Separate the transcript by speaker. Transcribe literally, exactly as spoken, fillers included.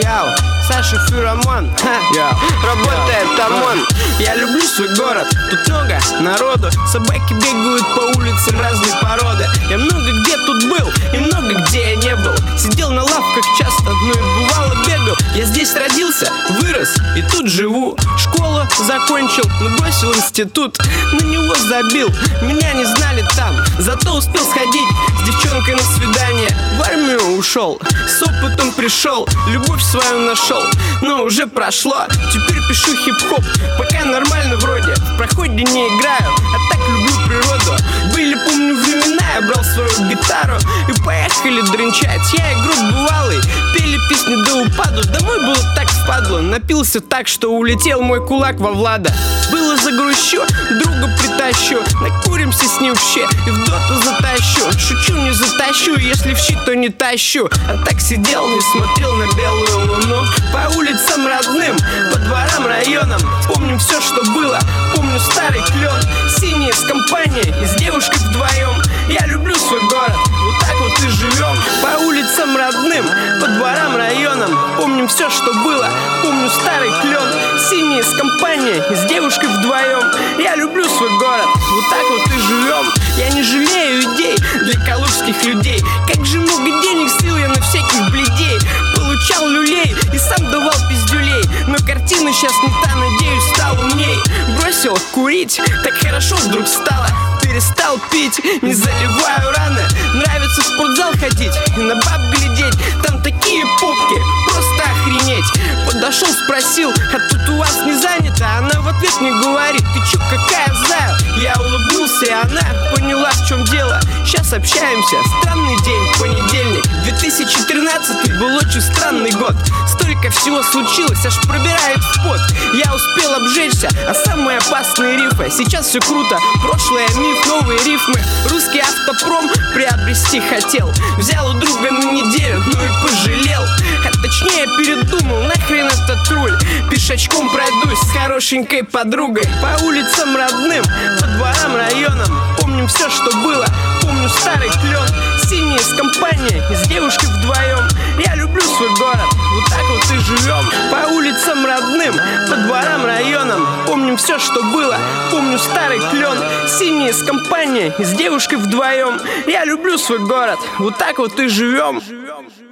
Speaker 1: Яу, Саша Фюрамон, ха, работает ОМОН. Я люблю свой город, тут много народу. Собаки бегают по улицам разной породы. Я много где тут был и много где я не был. Сидел на лавках часто, ну и бывало бегал. Я здесь родился, вырос и тут живу. Школу закончил, но бросил институт. На него забил, меня не знали там. Зато успел сходить с девчонкой на свидание. В армию ушел, с опытом пришел, любовь свою нашел. Но уже прошло, теперь пишу хип-хоп. Пока нормально вроде, в проходе не играю, а так люблю природу. Были, помню, времена, я брал свою гитару и поехали дрынчать. Я и групп бывалый, пели песни до упаду. Домой было так впадло, напился так, что улетел мой кулак во Влада. Было загрущу, друга притащу, накуримся с ним в щи и в доту затащу. Шучу, не затащу, если в щи, то не тащу. А так сидел и смотрел на белую луну. По улицам родным, по дворам, районам. Помню все, что было, помню старый клен. Синие с компанией и с девушкой вдвоем. Я люблю свой город, вот так вот и живем. По улицам родным, по дворам, районам. Помним все, что было, помню старый клен. Синие с компанией и с девушкой вдвоем. Я люблю свой город, вот так вот и живем. Я не жалею идей для калужских людей. Как же много денег слил я на всяких бледей. Получал люлей и сам давал пиздюлей. Но картина сейчас не та, надеюсь, стал умней. Бросил курить, так хорошо вдруг стало. Перестал пить, не заливаю раны. Нравится в спортзал ходить и на баб глядеть. Там такие попки, просто охренеть. Подошел, спросил, а тут у вас не занято? Она в ответ мне говорит, ты чё, какая зая? Я улыбнулся, и она поняла, в чем дело. Сейчас общаемся, странный день, понедельник. две тысячи тринадцатый был очень странный год. Столько всего случилось, аж пробирает в пот. Я успел обжечься, а самые опасные рифы. Сейчас все круто, прошлое миф, новые рифмы. Русский автопром приобрести хотел. Взял у друга на неделю, ну и пожалел. А точнее передумал, нахрен этот руль. Пешочком пройдусь с хорошенькой подругой. По улицам родным, по дворам, районам. Помним все, что было, помню старый клен. Синие с компанией, с девушкой вдвоем. Я люблю свой город, вот так вот и живем. По улицам родным, по дворам, районам. Помним все, что было, помню старый клен. Синие с компанией, с девушкой вдвоем. Я люблю свой город, вот так вот и живем.